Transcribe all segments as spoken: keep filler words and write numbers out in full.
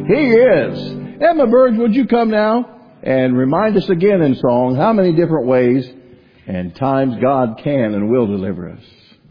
He is. Emma Burge, would you come now and remind us again in song how many different ways and times God can and will deliver us.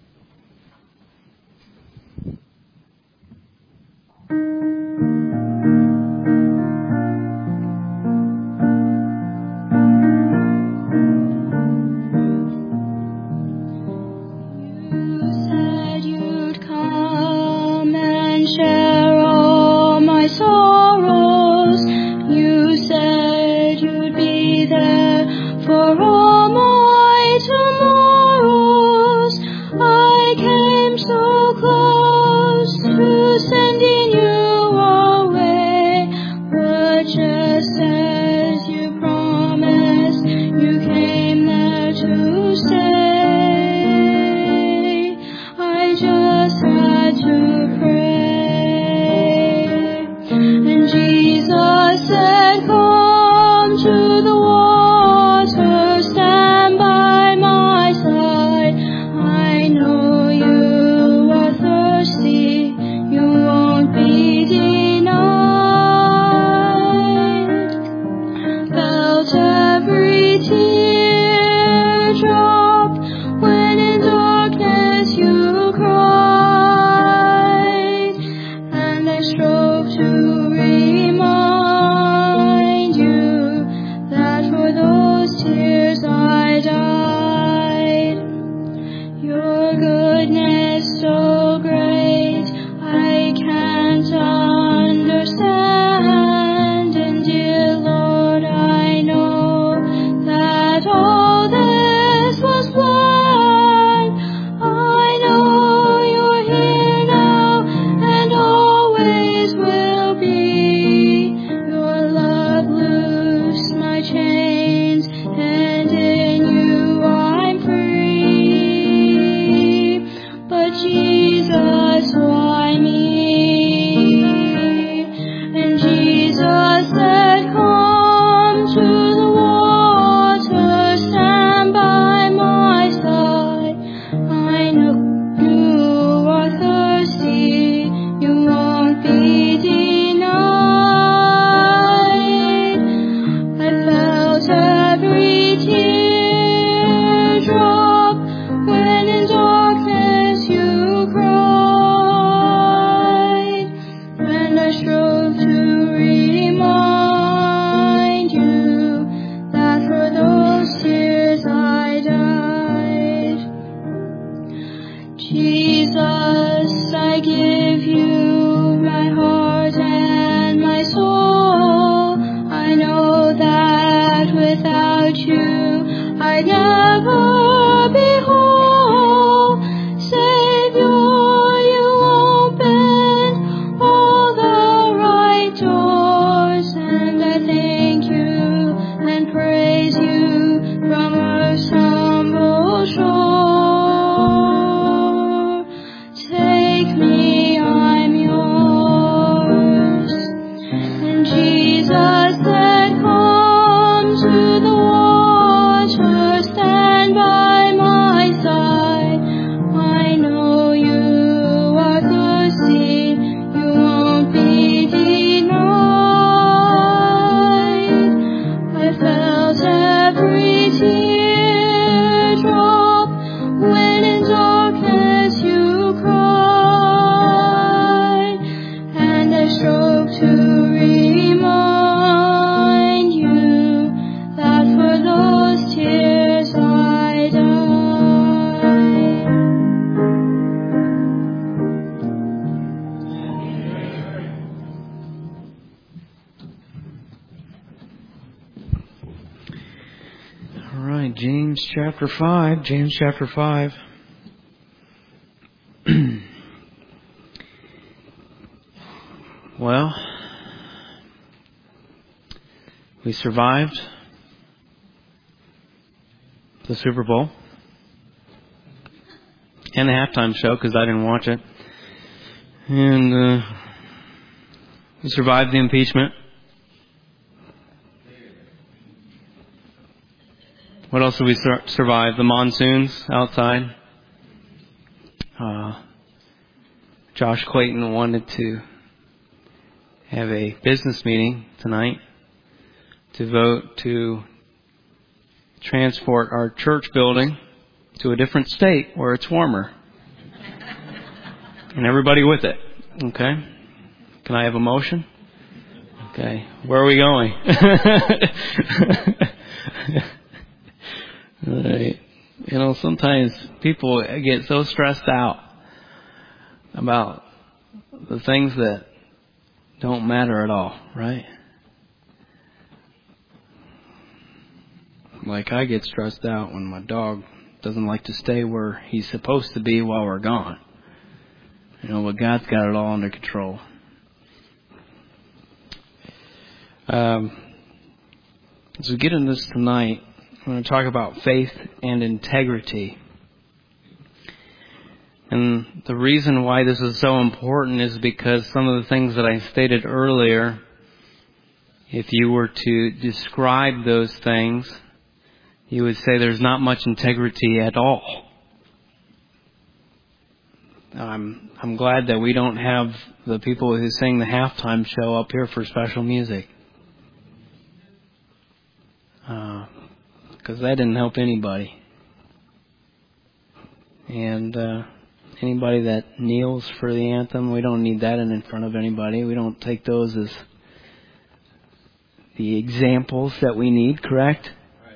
James chapter five, James chapter five. Well, we survived the Super Bowl and the halftime show because I didn't watch it. And uh, we survived the impeachment. What else did we sur- survive? The monsoons outside. Uh, Josh Clayton wanted to have a business meeting tonight to vote to transport our church building to a different state where it's warmer. And everybody with it. Okay? Can I have a motion? Okay. Where are we going? All right. You know, sometimes people get so stressed out about the things that don't matter at all, right? Like I get stressed out when my dog doesn't like to stay where he's supposed to be while we're gone. You know, but God's got it all under control. Um, as we get into this tonight, I'm going to talk about faith and integrity. And the reason why this is so important is because some of the things that I stated earlier, if you were to describe those things, you would say there's not much integrity at all. I'm I'm glad that we don't have the people who sing the halftime show up here for special music. Because uh, that didn't help anybody. And uh, anybody that kneels for the anthem, we don't need that in, in front of anybody. We don't take those as the examples that we need, correct?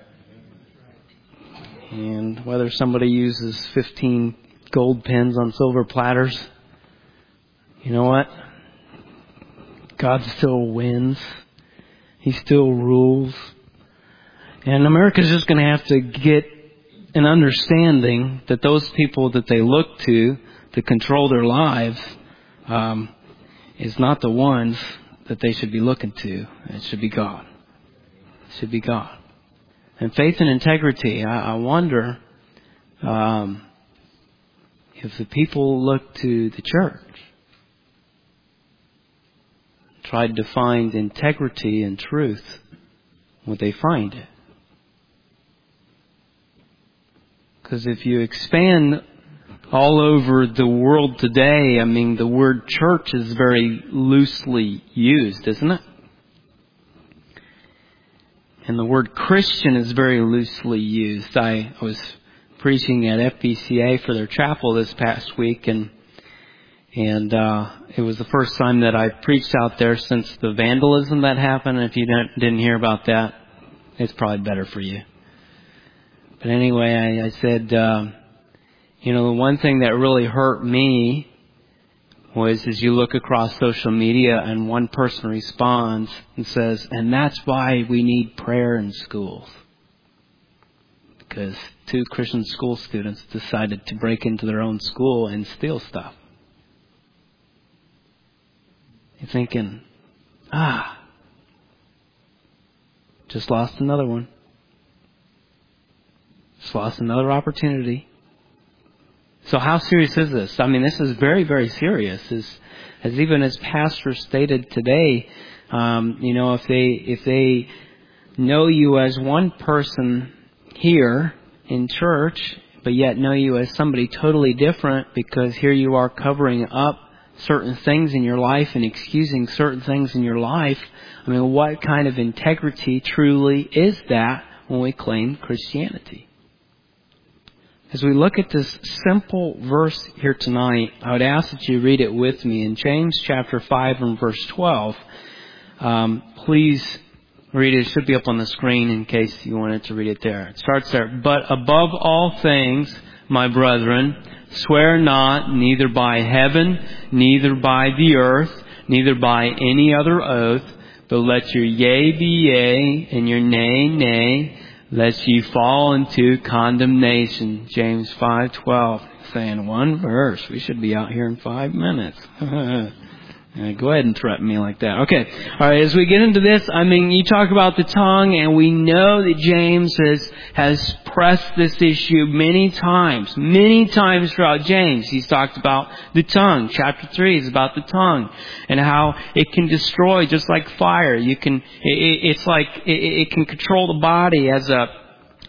And whether somebody uses fifteen gold pens on silver platters, you know what? God still wins. He still rules. And America's just going to have to get an understanding that those people that they look to to control their lives um, is not the ones that they should be looking to. It should be God. It should be God. And faith and integrity, I, I wonder um, if the people look to the church, tried to find integrity and truth, would they find it? Because if you expand all over the world today, I mean, the word church is very loosely used, isn't it? And the word Christian is very loosely used. I was preaching at F B C A for their chapel this past week, and and uh, it was the first time that I preached out there since the vandalism that happened. And if you didn't, didn't hear about that, it's probably better for you. But anyway, I, I said, uh, you know, the one thing that really hurt me was as you look across social media and one person responds and says, and that's why we need prayer in schools. Because two Christian school students decided to break into their own school and steal stuff. You're thinking, ah, just lost another one. Just lost another opportunity. So how serious is this? I mean, this is very, very serious. As, as even as Pastor stated today, um, you know, if they if they know you as one person here in church, but yet know you as somebody totally different, because here you are covering up certain things in your life and excusing certain things in your life. I mean, what kind of integrity truly is that when we claim Christianity? As we look at this simple verse here tonight, I would ask that you read it with me in James chapter five and verse twelve. Um, please read it. It should be up on the screen in case you wanted to read it there. It starts there. But above all things, my brethren, swear not, neither by heaven, neither by the earth, neither by any other oath, but let your yea be yea, and your nay, nay, lest ye fall into condemnation. James five twelve. Saying one verse. We should be out here in five minutes. Go ahead and threaten me like that. Okay. All right. As we get into this, I mean, you talk about the tongue, and we know that James has has pressed this issue many times, many times throughout James. He's talked about the tongue. Chapter three is about the tongue and how it can destroy just like fire. You can. It, it's like it, it can control the body as a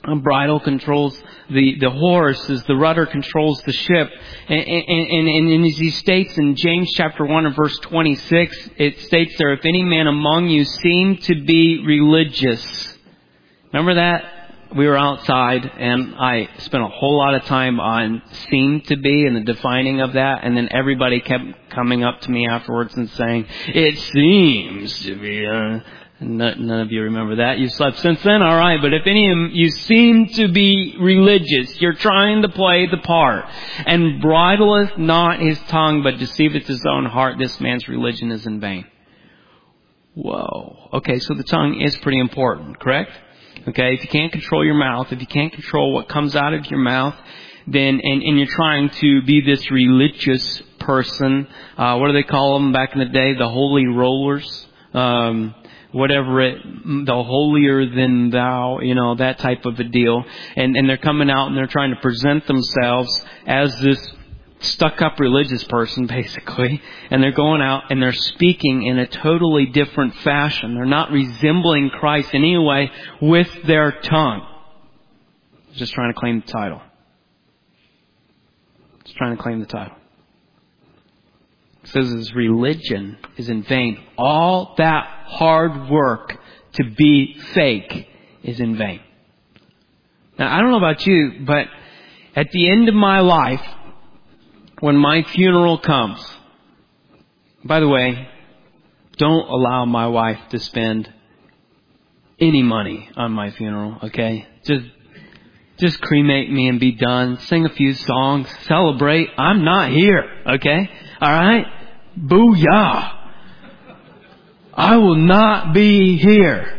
A bridle controls the, the horse, as the rudder controls the ship. And, and, and, and as he states in James chapter one and verse twenty-six, it states there, if any man among you seem to be religious. Remember that? We were outside and I spent a whole lot of time on seem to be and the defining of that. And then everybody kept coming up to me afterwards and saying, it seems to be... Uh, None of you remember that. You slept since then? All right. But if any of you seem to be religious, you're trying to play the part. And bridleth not his tongue, but deceiveth his own heart, this man's religion is in vain. Whoa. Okay, so the tongue is pretty important, correct? Okay, if you can't control your mouth, if you can't control what comes out of your mouth, then, and, and you're trying to be this religious person, uh, what do they call them back in the day? The holy rollers. Um, whatever it, the holier than thou, you know, that type of a deal. And, and they're coming out and they're trying to present themselves as this stuck-up religious person, basically. And they're going out and they're speaking in a totally different fashion. They're not resembling Christ in any way with their tongue. Just trying to claim the title. Just trying to claim the title. It says his religion is in vain. All that hard work to be fake is in vain. Now, I don't know about you, but at the end of my life, when my funeral comes, by the way, don't allow my wife to spend any money on my funeral, okay? Just, just cremate me and be done. Sing a few songs. Celebrate. I'm not here, okay? All right? Booyah! I will not be here.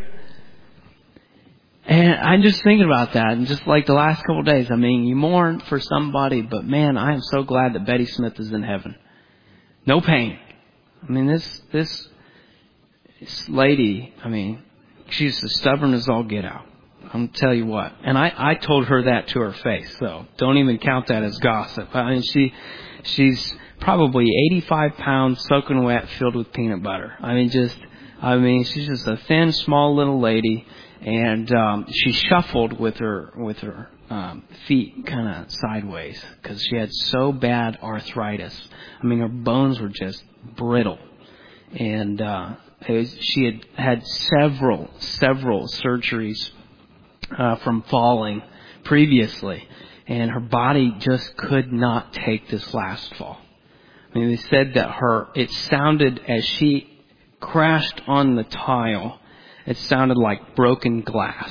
And I'm just thinking about that. And just like the last couple of days, I mean, you mourn for somebody, but man, I am so glad that Betty Smith is in heaven. No pain. I mean, this, this, this lady, I mean, she's as stubborn as all get out. I'm going to tell you what. And I, I told her that to her face, so don't even count that as gossip. I mean, she, she's probably eighty-five pounds soaking wet, filled with peanut butter. I mean, just, I mean, she's just a thin, small little lady. And um, she shuffled with her with her um, feet kind of sideways because she had so bad arthritis. I mean, her bones were just brittle, and uh, it was, she had had several several surgeries uh, from falling previously, and her body just could not take this last fall. I mean, they said that her it sounded as she crashed on the tile. It sounded like broken glass.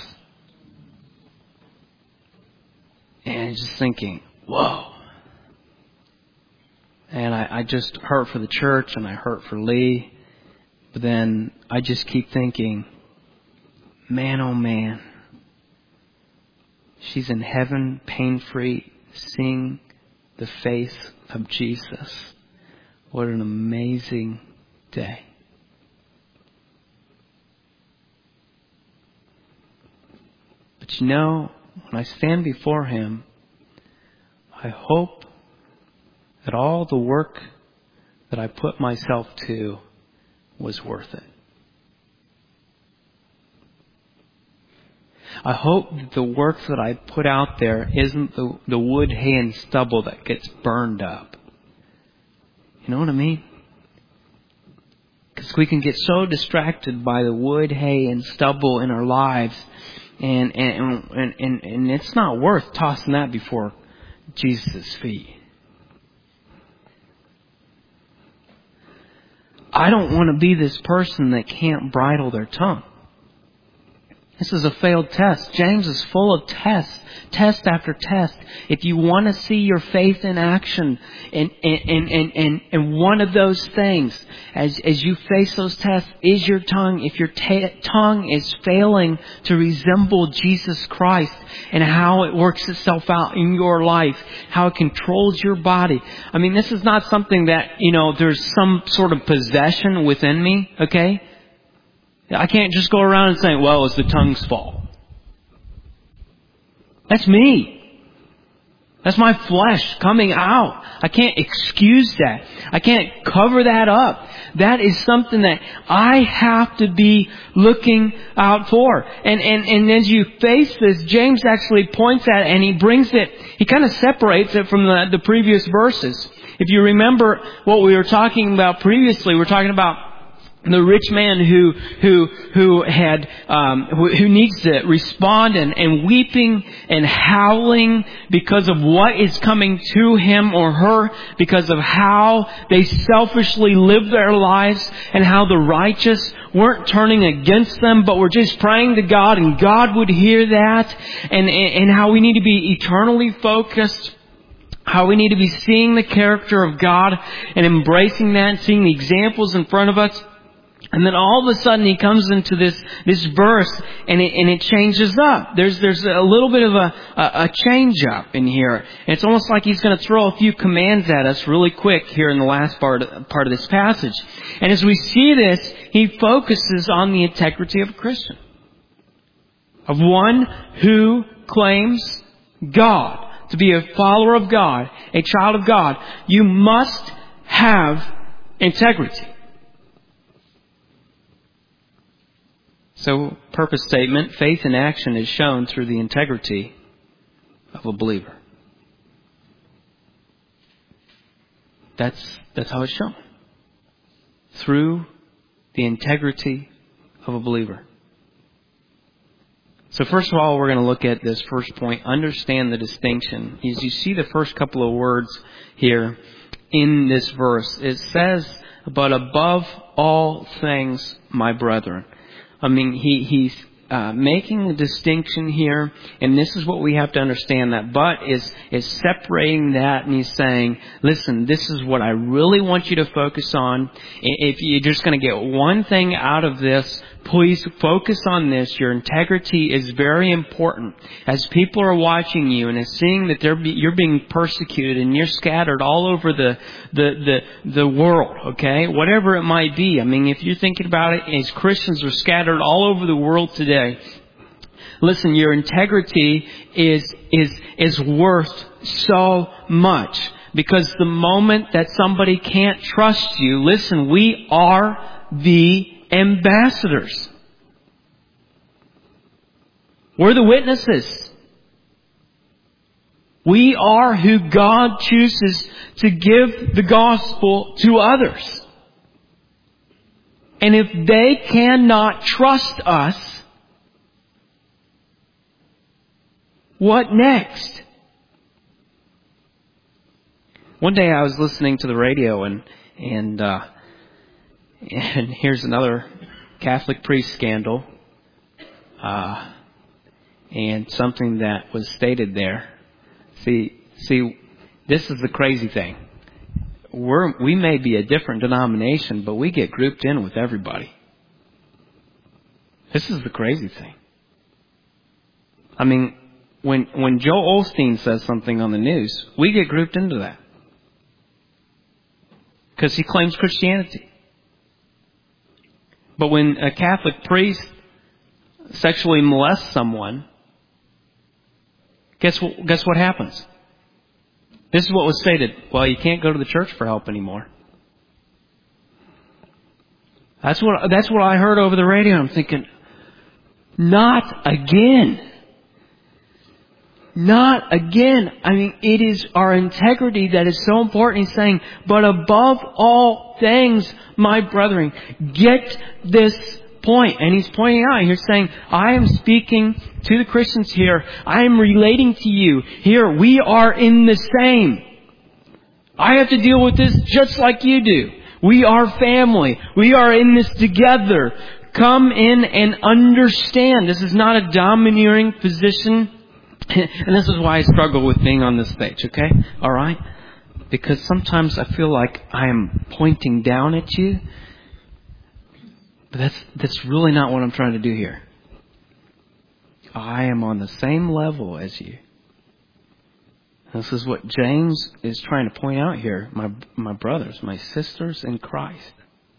And just thinking, whoa. And I, I just hurt for the church and I hurt for Lee. But then I just keep thinking, man, oh man. She's in heaven, pain-free, seeing the face of Jesus. What an amazing day. But you know, when I stand before Him, I hope that all the work that I put myself to was worth it. I hope that the work that I put out there isn't the, the wood, hay, and stubble that gets burned up. You know what I mean? Because we can get so distracted by the wood, hay, and stubble in our lives. And, and and and and it's not worth tossing that before Jesus' feet. I don't want to be this person that can't bridle their tongue. This is a failed test. James is full of tests, test after test. If you want to see your faith in action, and and and and, and one of those things, as as you face those tests, is your tongue. If your ta- tongue is failing to resemble Jesus Christ and how it works itself out in your life, how it controls your body. I mean, this is not something that, you know, there's some sort of possession within me, okay? I can't just go around and say, well, it's the tongue's fault. That's me. That's my flesh coming out. I can't excuse that. I can't cover that up. That is something that I have to be looking out for. And, and, and as you face this, James actually points at it and he brings it, he kind of separates it from the, the previous verses. If you remember what we were talking about previously, we were talking about the rich man who who who had um, who, who needs to respond and, and weeping and howling because of what is coming to him or her, because of how they selfishly live their lives and how the righteous weren't turning against them, but were just praying to God and God would hear that, and and, and how we need to be eternally focused. How we need to be seeing the character of God and embracing that and seeing the examples in front of us. And then all of a sudden he comes into this, this verse and it, and it changes up. There's, there's a little bit of a, a, a change up in here. And it's almost like he's going to throw a few commands at us really quick here in the last part, part of this passage. And as we see this, he focuses on the integrity of a Christian. Of one who claims God. To be a follower of God, a child of God, you must have integrity. So, purpose statement, faith in action is shown through the integrity of a believer. That's, that's how it's shown. Through the integrity of a believer. So first of all, we're going to look at this first point, understand the distinction. As you see the first couple of words here in this verse, it says, but above all things, my brethren. I mean, he, he's uh, making a distinction here, and this is what we have to understand. That but is, is separating that, and he's saying, listen, this is what I really want you to focus on. If you're just going to get one thing out of this, please focus on this. Your integrity is very important. As people are watching you and as seeing that they're be, you're being persecuted and you're scattered all over the, the, the, the world, okay? Whatever it might be. I mean, if you're thinking about it, as Christians are scattered all over the world today, listen, your integrity is, is, is worth so much. Because the moment that somebody can't trust you, listen, we are the ambassadors. We're the witnesses. We are who God chooses to give the gospel to others. And if they cannot trust us, what next? One day I was listening to the radio and and uh And here's another Catholic priest scandal. Uh, and something that was stated there. See, see, this is the crazy thing. We're, we may be a different denomination, but we get grouped in with everybody. This is the crazy thing. I mean, when, when Joel Osteen says something on the news, we get grouped into that. Because he claims Christianity. But when a Catholic priest sexually molests someone, guess what, guess what happens? This is what was stated. Well, you can't go to the church for help anymore. That's what, that's what I heard over the radio. I'm thinking, not again. Not again. I mean, it is our integrity that is so important. He's saying, but above all things, my brethren, get this point. And he's pointing out, he's saying, I am speaking to the Christians here. I am relating to you. Here, we are in the same. I have to deal with this just like you do. We are family. We are in this together. Come in and understand. This is not a domineering position. And this is why I struggle with being on this stage, okay? All right? Because sometimes I feel like I am pointing down at you. But that's that's really not what I'm trying to do here. I am on the same level as you. This is what James is trying to point out here. My my brothers, my sisters in Christ.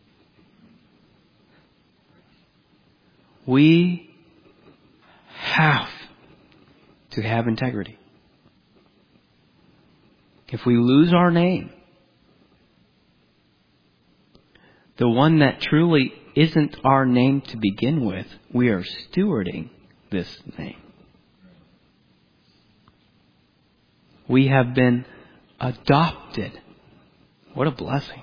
We have to have integrity. if we lose our name, the one that truly isn't our name to begin with, we are stewarding this name. We have been adopted. What a blessing.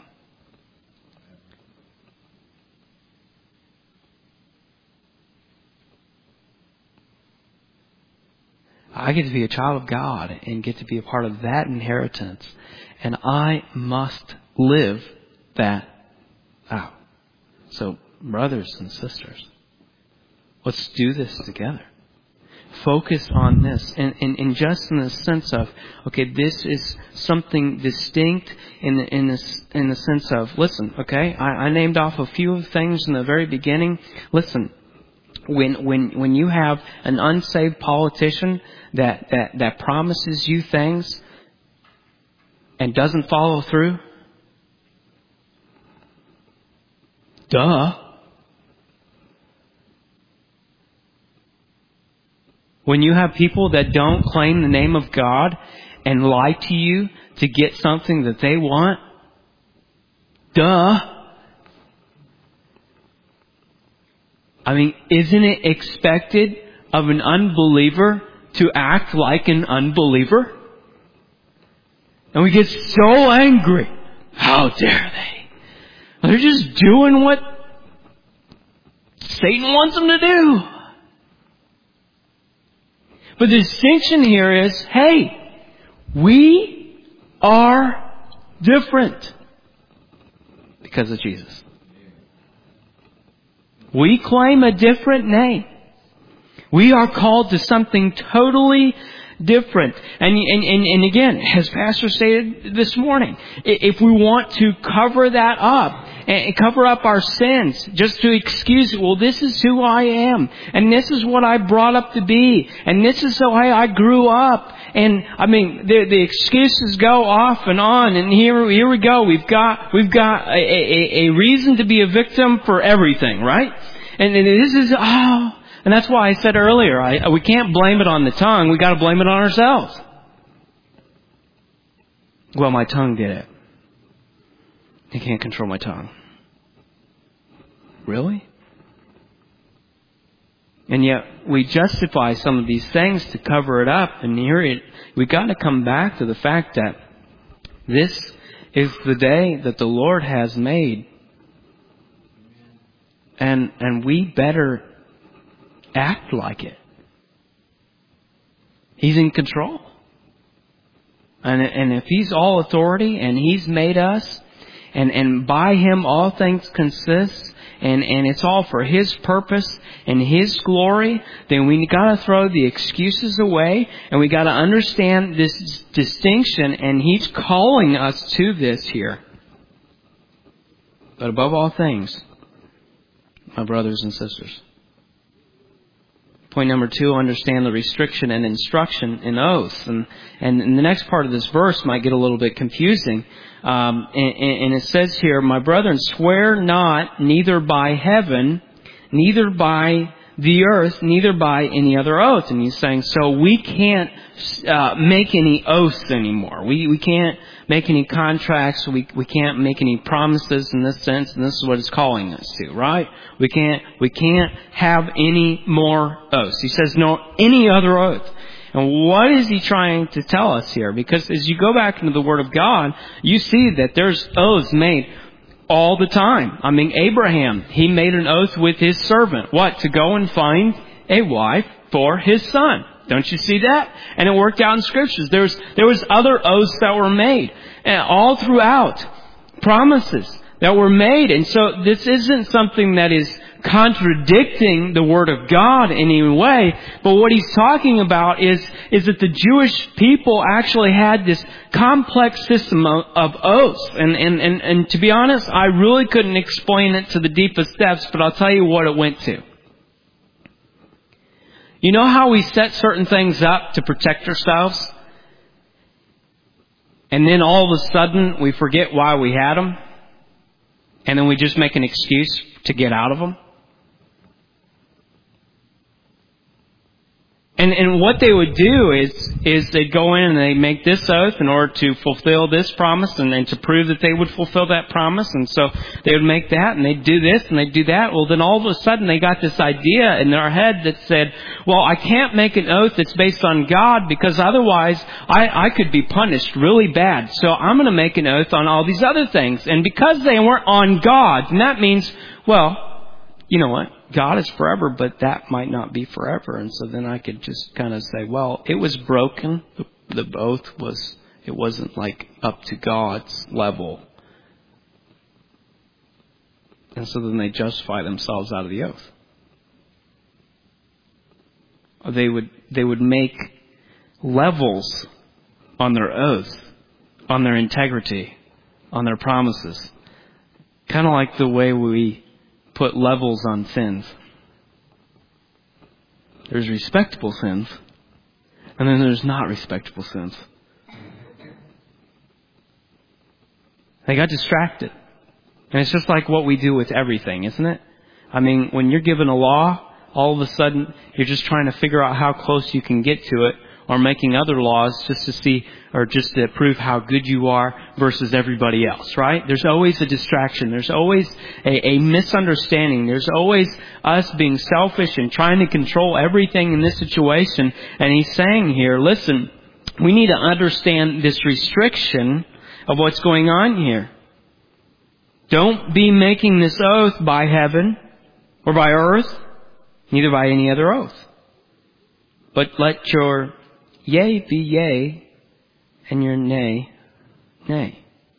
I get to be a child of God and get to be a part of that inheritance. And I must live that out. So, brothers and sisters, let's do this together. Focus on this. And, and, and just in the sense of, okay, this is something distinct in the, in this, in the sense of, listen, okay, I, I named off a few things in the very beginning. Listen, when, when, when you have an unsaved politician that, that, that promises you things and doesn't follow through, duh. When you have people that don't claim the name of God and lie to you to get something that they want, duh. I mean, isn't it expected of an unbeliever to act like an unbeliever? And we get so angry. How dare they? They're just doing what Satan wants them to do. But the distinction here is, hey, we are different because of Jesus. We claim a different name. We are called to something totally different. And, and, and, and again, as Pastor stated this morning, if we want to cover that up, and cover up our sins, just to excuse it, well, this is who I am, and this is what I brought up to be, and this is how I grew up. And I mean, the, the excuses go off and on, and here, here we go. We've got, we've got a, a, a reason to be a victim for everything, right? And, and this is, oh, and that's why I said earlier, I, we can't blame it on the tongue. We got to blame it on ourselves. Well, my tongue did it. I can't control my tongue. Really? And yet we justify some of these things to cover it up. And here it, we got to come back to the fact that this is the day that the Lord has made. And, and we better act like it. He's in control. And, and if He's all authority and He's made us, and, and by Him all things consist, and, and it's all for His purpose and His glory, then we got to throw the excuses away, and we got to understand this distinction, and He's calling us to this here. But above all things, my brothers and sisters, point number two, understand the restriction and instruction in oaths. And, and, and the next part of this verse might get a little bit confusing. Um, and, and it says here, my brethren, swear not neither by heaven, neither by the earth, neither by any other oath. And he's saying, so we can't uh, make any oaths anymore. We we can't make any contracts. We we can't make any promises in this sense. And this is what it's calling us to, right? We can't we can't have any more oaths. He says, no, any other oath. And what is he trying to tell us here? Because as you go back into the Word of God, you see that there's oaths made all the time. I mean, Abraham, he made an oath with his servant. What? To go and find a wife for his son. Don't you see that? And it worked out in Scriptures. There was, there was other oaths that were made. And all throughout. Promises that were made. And so this isn't something that is contradicting the Word of God in any way. But what he's talking about is, is that the Jewish people actually had this complex system of, of oaths. And, and, and, and to be honest, I really couldn't explain it to the deepest depths, but I'll tell you what it went to. You know how we set certain things up to protect ourselves? And then all of a sudden we forget why we had them? And then we just make an excuse to get out of them? And and what they would do is is they'd go in and they make this oath in order to fulfill this promise and then to prove that they would fulfill that promise. And so they would make that and they'd do this and they'd do that. Well, then all of a sudden they got this idea in their head that said, well, I can't make an oath that's based on God because otherwise I, I could be punished really bad. So I'm going to make an oath on all these other things. And because they weren't on God, and that means, well, you know what? God is forever, but that might not be forever. And so then I could just kind of say, well, it was broken. The, the oath was, it wasn't like up to God's level. And so then they justify themselves out of the oath. They would, they would make levels on their oath, on their integrity, on their promises. Kind of like the way we put levels on sins. There's respectable sins, and then there's not respectable sins. They got distracted. And it's just like what we do with everything, isn't it? I mean, when you're given a law, all of a sudden you're just trying to figure out how close you can get to it, or making other laws just to see, or just to prove how good you are versus everybody else, right? There's always a distraction. There's always a, a misunderstanding. There's always us being selfish and trying to control everything in this situation. And he's saying here, listen, we need to understand this restriction of what's going on here. Don't be making this oath by heaven or by earth, neither by any other oath. But let your yea be yea, and your nay, nay.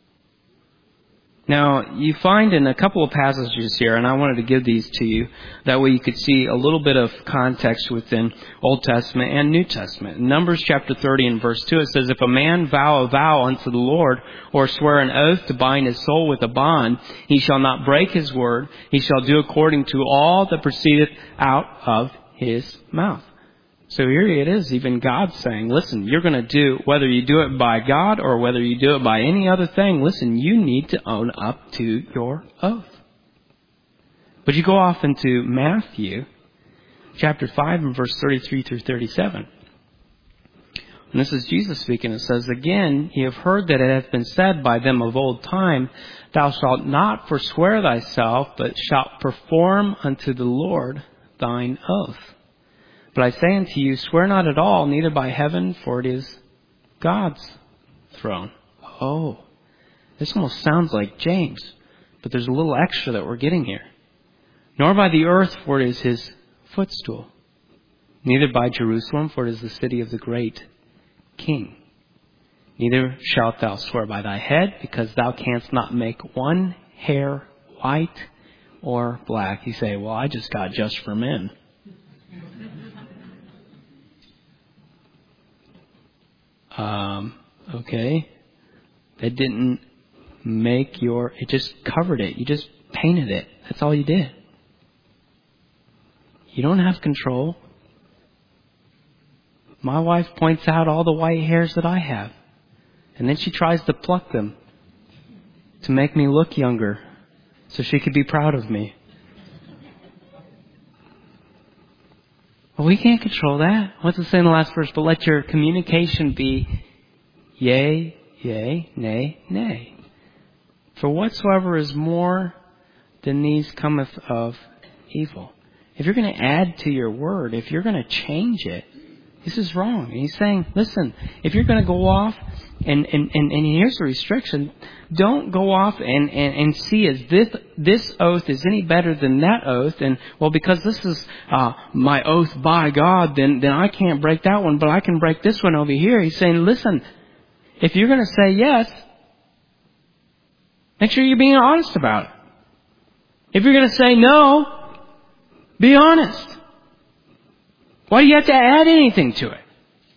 Now, you find in a couple of passages here, and I wanted to give these to you, that way you could see a little bit of context within Old Testament and New Testament. In Numbers chapter thirty and verse two, it says, if a man vow a vow unto the Lord, or swear an oath to bind his soul with a bond, he shall not break his word. He shall do according to all that proceedeth out of his mouth. So here it is, even God saying, listen, you're going to do, whether you do it by God or whether you do it by any other thing, listen, you need to own up to your oath. But you go off into Matthew chapter five and verse thirty-three through thirty-seven. And this is Jesus speaking. It says, again, ye have heard that it hath been said by them of old time, thou shalt not forswear thyself, but shalt perform unto the Lord thine oath. But I say unto you, swear not at all, neither by heaven, for it is God's throne. Oh, this almost sounds like James, but there's a little extra that we're getting here. Nor by the earth, for it is his footstool. Neither by Jerusalem, for it is the city of the great King. Neither shalt thou swear by thy head, because thou canst not make one hair white or black. You say, well, I just got just for men. Um, okay. That didn't make your, it just covered it. You just painted it. That's all you did. You don't have control. My wife points out all the white hairs that I have. And then she tries to pluck them to make me look younger so she could be proud of me. Well, we can't control that. What's it say in the last verse? But let your communication be yea, yea, nay, nay. For whatsoever is more than these cometh of evil. If you're going to add to your word, if you're going to change it, this is wrong. And he's saying, listen, if you're going to go off, and, and, and, and here's the restriction, don't go off and, and, and see as this, this oath is any better than that oath. And, well, because this is uh, my oath by God, then, then I can't break that one, but I can break this one over here. He's saying, listen, if you're going to say yes, make sure you're being honest about it. If you're going to say no, be honest. Why do you have to add anything to it?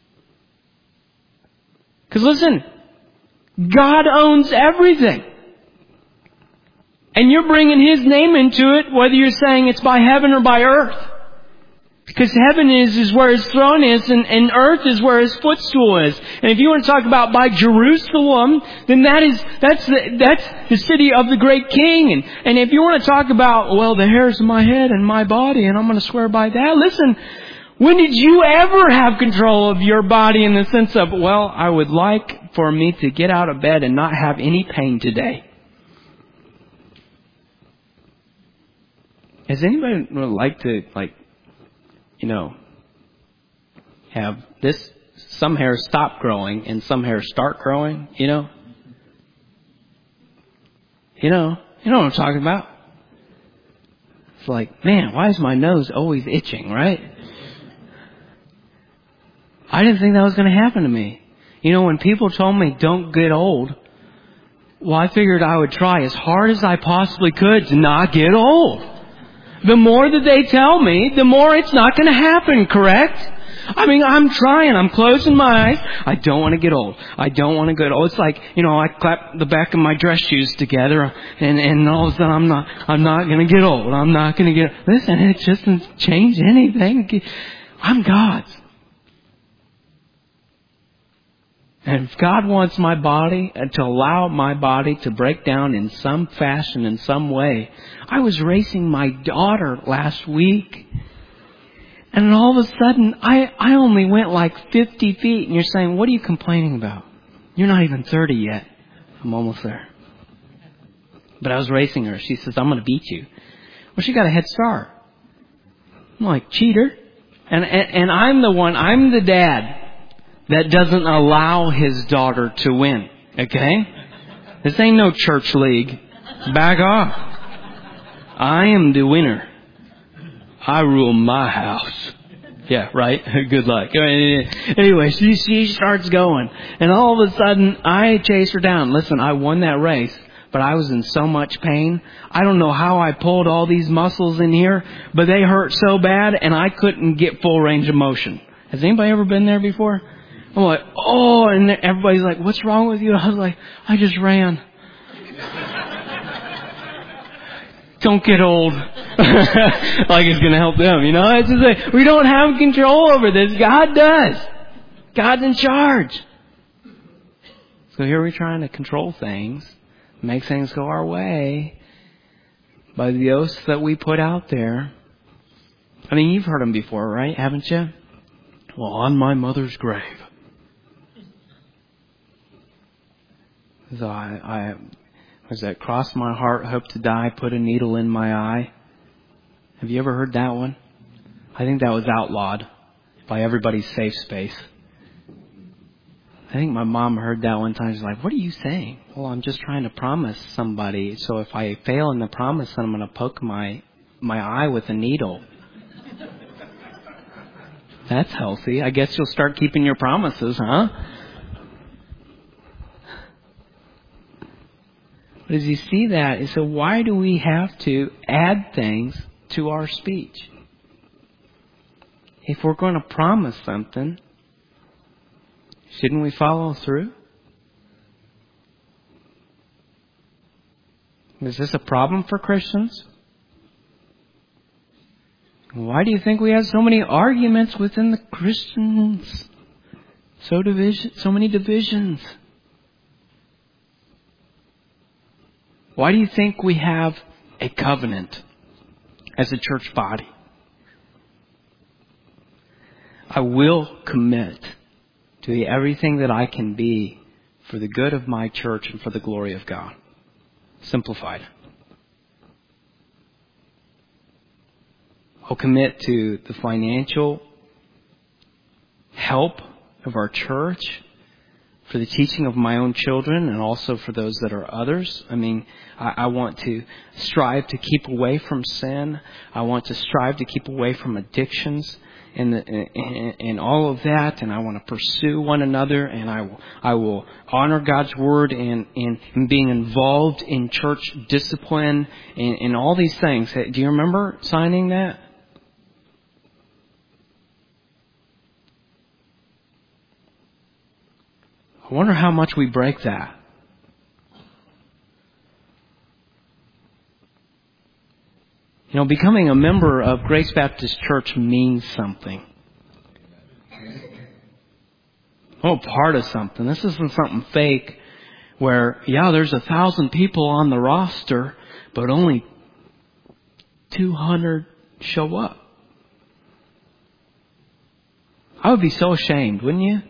Because listen, God owns everything. And you're bringing His name into it, whether you're saying it's by heaven or by earth. Because heaven is, is where His throne is, and, and earth is where His footstool is. And if you want to talk about by Jerusalem, then that is, that's the, that's the city of the great King. And, and if you want to talk about, well, the hairs of my head and my body, and I'm going to swear by that, listen, When did you ever have control of your body in the sense of, well, I would like for me to get out of bed and not have any pain today? Has anybody like to, like, you know, have this, some hairs stop growing and some hairs start growing, you know? You know, you know what I'm talking about. It's like, man, why is my nose always itching, right? I didn't think that was going to happen to me. You know, when people told me don't get old, well, I figured I would try as hard as I possibly could to not get old. The more that they tell me, the more it's not going to happen, correct? I mean, I'm trying. I'm closing my eyes. I don't want to get old. I don't want to get old. It's like, you know, I clap the back of my dress shoes together, and, and all of a sudden I'm not, I'm not going to get old. I'm not going to get, listen, it just doesn't change anything. I'm God's. And if God wants my body to allow my body to break down in some fashion, in some way. I was racing my daughter last week. And all of a sudden, I, I only went like fifty feet. And you're saying, what are you complaining about? You're not even thirty yet. I'm almost there. But I was racing her. She says, I'm going to beat you. Well, she got a head start. I'm like, cheater. And, and, and I'm the one, I'm the dad that doesn't allow his daughter to win. Okay? This ain't no church league. Back off. I am the winner. I rule my house. Yeah, right? Good luck. Anyway, she, she starts going. And all of a sudden, I chase her down. Listen, I won that race, but I was in so much pain. I don't know how I pulled all these muscles in here, but they hurt so bad, and I couldn't get full range of motion. Has anybody ever been there before? I'm like, oh, and everybody's like, what's wrong with you? I was like, I just ran. Don't get old. Like it's going to help them, you know? It's just like, we don't have control over this. God does. God's in charge. So here we're trying to control things, make things go our way by the oaths that we put out there. I mean, you've heard them before, right? Haven't you? Well, on my mother's grave. So I, I was that cross my heart, hope to die, put a needle in my eye. Have you ever heard that one? I think that was outlawed by everybody's safe space. I think my mom heard that one time. She's like, what are you saying? Well, I'm just trying to promise somebody. So if I fail in the promise, then I'm going to poke my, my eye with a needle. That's healthy. I guess you'll start keeping your promises, huh? But as you see that, so why do we have to add things to our speech? If we're going to promise something, shouldn't we follow through? Is this a problem for Christians? Why do you think we have so many arguments within the Christians? So division, so many divisions. Why do you think we have a covenant as a church body? I will commit to be everything that I can be for the good of my church and for the glory of God. Simplified. I'll commit to the financial help of our church, for the teaching of my own children, and also for those that are others. I mean, I, I want to strive to keep away from sin. I want to strive to keep away from addictions and, the, and, and all of that. And I want to pursue one another. And I will, I will honor God's word and, and, and being involved in church discipline and, and all these things. Do you remember signing that? I wonder how much we break that. You know, becoming a member of Grace Baptist Church means something. Oh, part of something. This isn't something fake where, yeah, there's a thousand people on the roster, but only two hundred show up. I would be so ashamed, wouldn't you?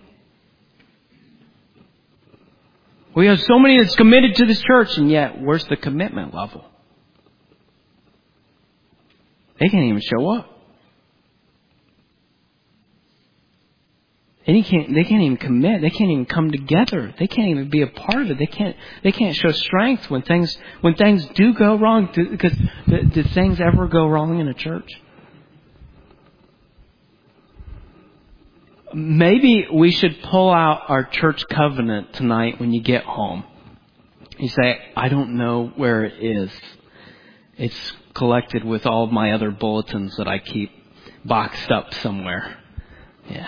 We have so many that's committed to this church, and yet, where's the commitment level? They can't even show up. They can't, they can't even commit. They can't even come together. They can't even be a part of it. They can't, they can't show strength when things, when things do go wrong. Because do, do things ever go wrong in a church? Maybe we should pull out our church covenant tonight when you get home. You say, I don't know where it is. It's collected with all of my other bulletins that I keep boxed up somewhere. Yeah.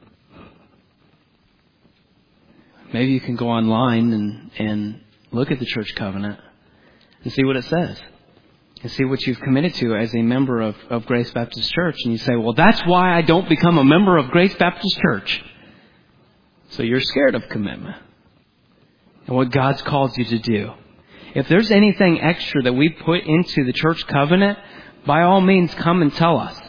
Maybe you can go online and, and look at the church covenant and see what it says. And see what you've committed to as a member of, of Grace Baptist Church. And you say, well, that's why I don't become a member of Grace Baptist Church. So you're scared of commitment and what God's called you to do. If there's anything extra that we put into the church covenant, by all means, come and tell us.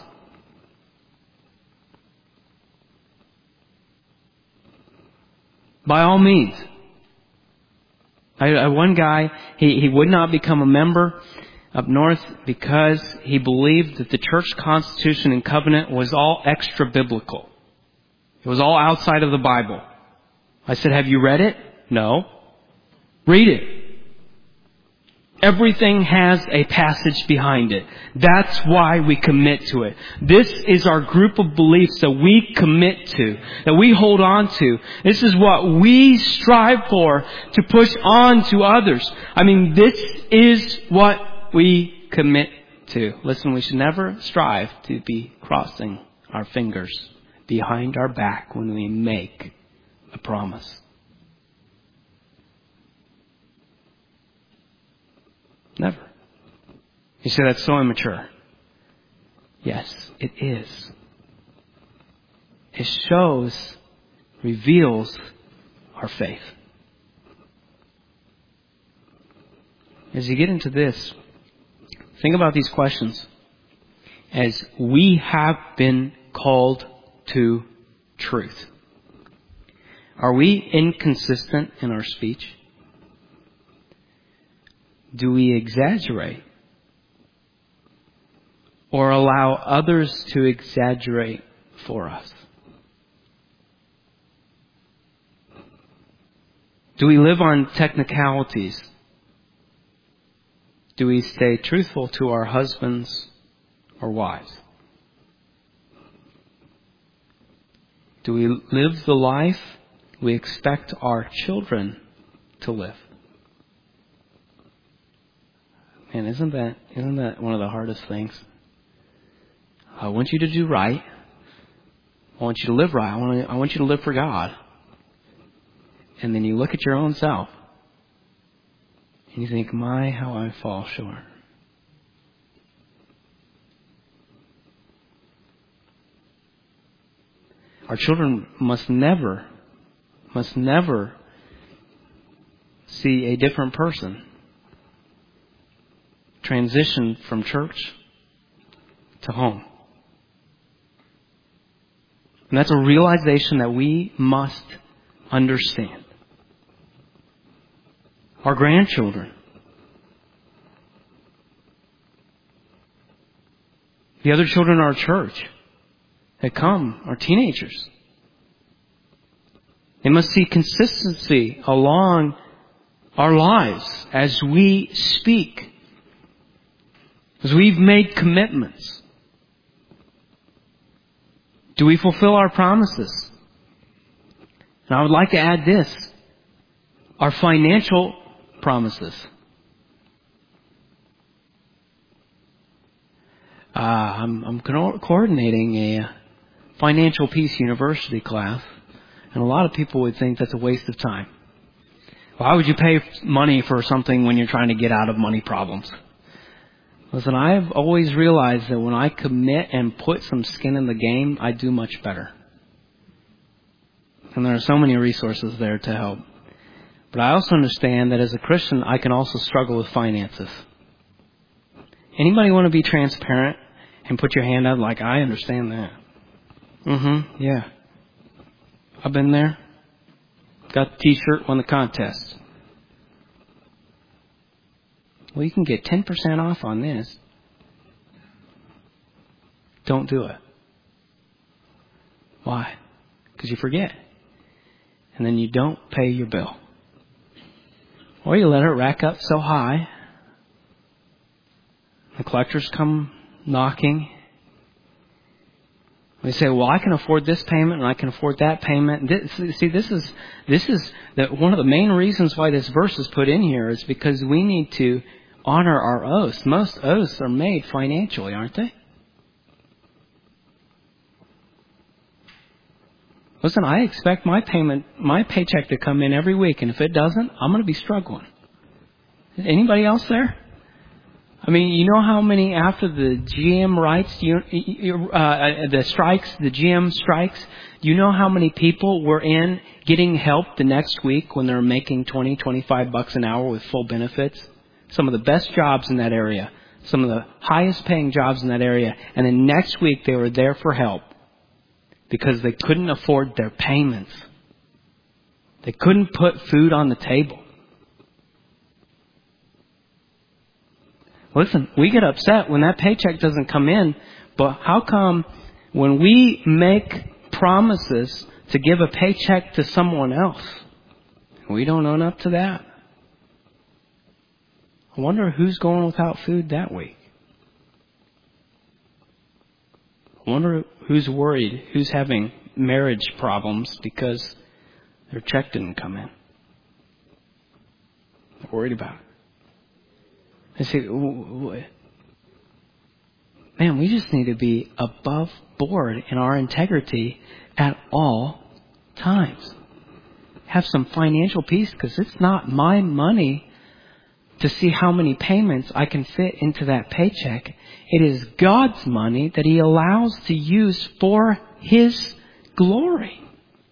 By all means. I, I, one guy, he, he would not become a member up north because he believed that the church constitution and covenant was all extra biblical. It was all outside of the Bible. I said, have you read it? No. Read it. Everything has a passage behind it. That's why we commit to it. This is our group of beliefs that we commit to, that we hold on to. This is what we strive for to push on to others. I mean, this is what we commit to. Listen, we should never strive to be crossing our fingers behind our back when we make a promise. Never. You say that's so immature. Yes, it is. It shows, reveals our faith. As you get into this, think about these questions. As we have been called to truth. Are we inconsistent in our speech? Do we exaggerate? Or allow others to exaggerate for us? Do we live on technicalities? Do we stay truthful to our husbands or wives? Do we live the life we expect our children to live? And isn't that isn't that one of the hardest things? I want you to do right. I want you to live right. I want to, I want you to live for God. And then you look at your own self and you think, my, how I fall short. Our children must never, must never see a different person transition from church to home. And that's a realization that we must understand. Our grandchildren, the other children in our church that come, are teenagers. They must see consistency along our lives as we speak, as we've made commitments. Do we fulfill our promises? And I would like to add this. Our financial promises. Uh, I'm, I'm co- coordinating a Financial Peace University class. And a lot of people would think that's a waste of time. Why would you pay money for something when you're trying to get out of money problems? Listen, I've always realized that when I commit and put some skin in the game, I do much better. And there are so many resources there to help. But I also understand that as a Christian, I can also struggle with finances. Anybody want to be transparent and put your hand out like, I understand that? Mm-hmm, yeah. I've been there. Got the t-shirt, won the contest. Well, you can get ten percent off on this. Don't do it. Why? Because you forget. And then you don't pay your bill. Or you let it rack up so high. The collectors come knocking. They say, well, I can afford this payment and I can afford that payment. This, see, this is this is the, one of the main reasons why this verse is put in here is because we need to honor our oaths. Most oaths are made financially, aren't they? Listen, I expect my payment, my paycheck to come in every week, and if it doesn't, I'm going to be struggling. Anybody else there? I mean, you know how many after the G M rights, you, uh, the strikes, the G M strikes, do you know how many people were in getting help the next week when they're making twenty, twenty-five bucks an hour with full benefits? Some of the best jobs in that area, some of the highest paying jobs in that area, and then next week they were there for help because they couldn't afford their payments. They couldn't put food on the table. Listen, we get upset when that paycheck doesn't come in, but how come when we make promises to give a paycheck to someone else, we don't own up to that? I wonder who's going without food that week. I wonder who's worried, who's having marriage problems because their check didn't come in. They're worried about it. I say, man, we just need to be above board in our integrity at all times. Have some financial peace because it's not my money to see how many payments I can fit into that paycheck. It is God's money that He allows to use for His glory.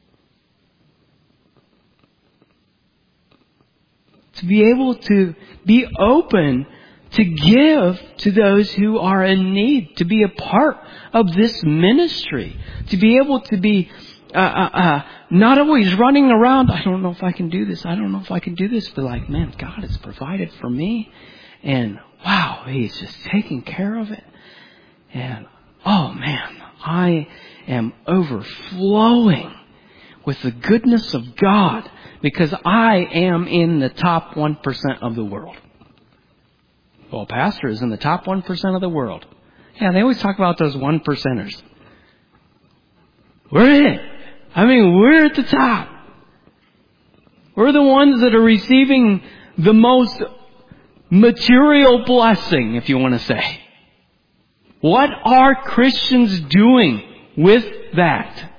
To be able to be open to give to those who are in need, to be a part of this ministry, to be able to be uh, uh, uh, not always running around, I don't know if I can do this, I don't know if I can do this, but like, man, God has provided for me, and wow, He's just taking care of it, and oh man, I am overflowing with the goodness of God because I am in the top one percent of the world. Well, pastor is in the top one percent of the world. Yeah, they always talk about those one percenters. We're in it. I mean, we're at the top. We're the ones that are receiving the most material blessing, if you want to say. What are Christians doing with that?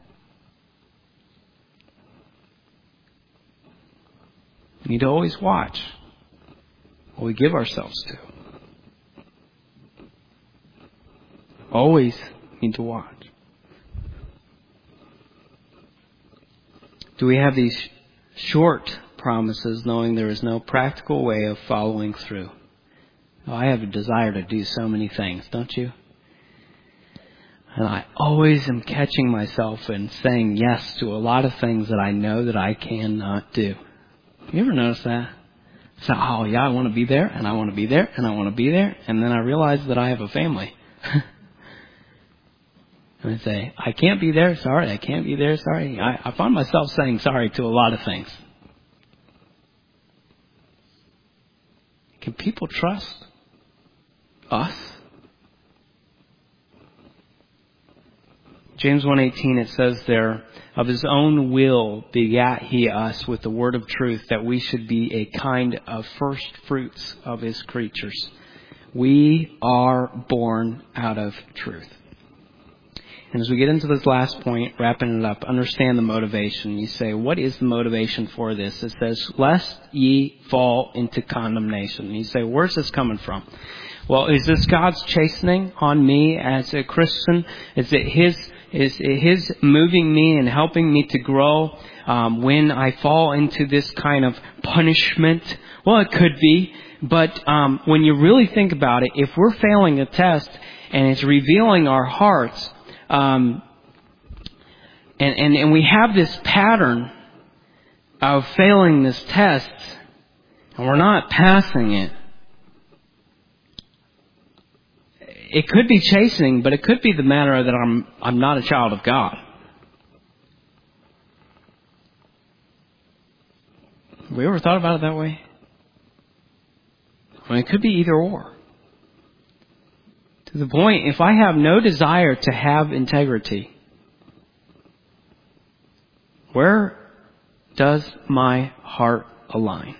We need to always watch what we give ourselves to. Always need to watch. Do we have these short promises knowing there is no practical way of following through? Oh, I have a desire to do so many things, don't you? And I always am catching myself and saying yes to a lot of things that I know that I cannot do. You ever notice that? So, oh yeah, I want to be there, and I want to be there, and I want to be there, and then I realize that I have a family. And I say, I can't be there, sorry, I can't be there, sorry. I, I find myself saying sorry to a lot of things. Can people trust us? James one eighteen, it says there, of His own will begat He us with the word of truth, that we should be a kind of first fruits of His creatures. We are born out of truth. And as we get into this last point, wrapping it up, understand the motivation. You say, what is the motivation for this? It says, lest ye fall into condemnation. And you say, where's this coming from? Well, is this God's chastening on me as a Christian? Is it His Is His moving me and helping me to grow um, when I fall into this kind of punishment? Well, it could be. But um, when you really think about it, if we're failing a test and it's revealing our hearts, um, and, and, and we have this pattern of failing this test, and we're not passing it. It could be chastening, but it could be the matter that I'm I'm not a child of God. Have we ever thought about it that way? I mean, it could be either or. To the point, if I have no desire to have integrity, where does my heart align?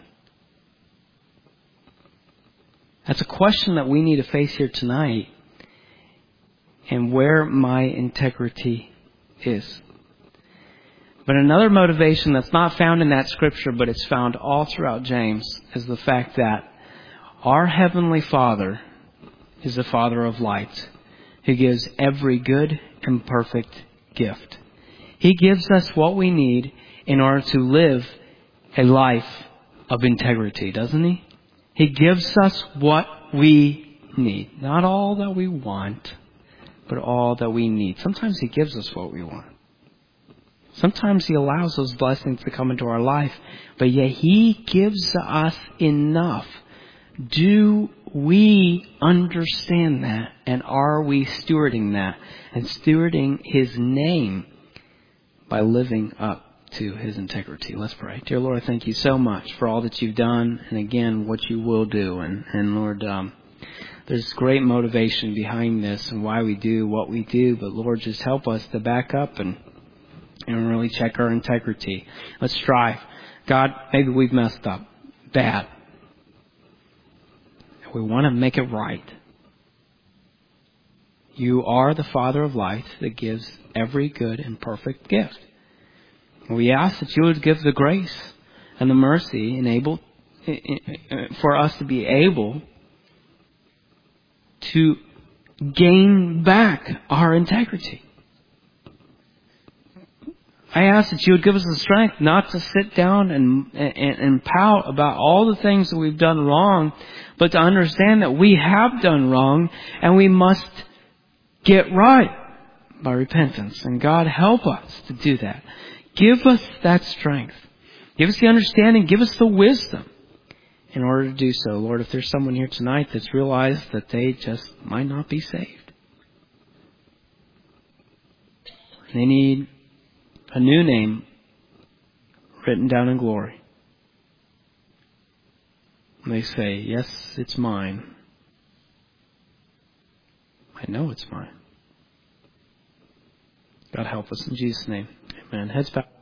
That's a question that we need to face here tonight, and where my integrity is. But another motivation that's not found in that scripture, but it's found all throughout James, is the fact that our Heavenly Father is the Father of lights, who gives every good and perfect gift. He gives us what we need in order to live a life of integrity, doesn't He? He gives us what we need. Not all that we want, but all that we need. Sometimes He gives us what we want. Sometimes He allows those blessings to come into our life, but yet He gives us enough. Do we understand that? And are we stewarding that? And stewarding His name by living up to His integrity. Let's pray. Dear Lord, thank You so much for all that You've done, and again, what You will do. And, and Lord, um, there's great motivation behind this and why we do what we do. But Lord, just help us to back up and and really check our integrity. Let's strive. God, maybe we've messed up bad. We want to make it right. You are the Father of lights that gives every good and perfect gift. We ask that You would give the grace and the mercy enable for us to be able to gain back our integrity. I ask that You would give us the strength not to sit down and, and, and pout about all the things that we've done wrong, but to understand that we have done wrong and we must get right by repentance. And God, help us to do that. Give us that strength. Give us the understanding. Give us the wisdom in order to do so. Lord, if there's someone here tonight that's realized that they just might not be saved, they need a new name written down in glory. And they say, yes, it's mine. I know it's mine. God help us in Jesus' name. Amen. Heads back.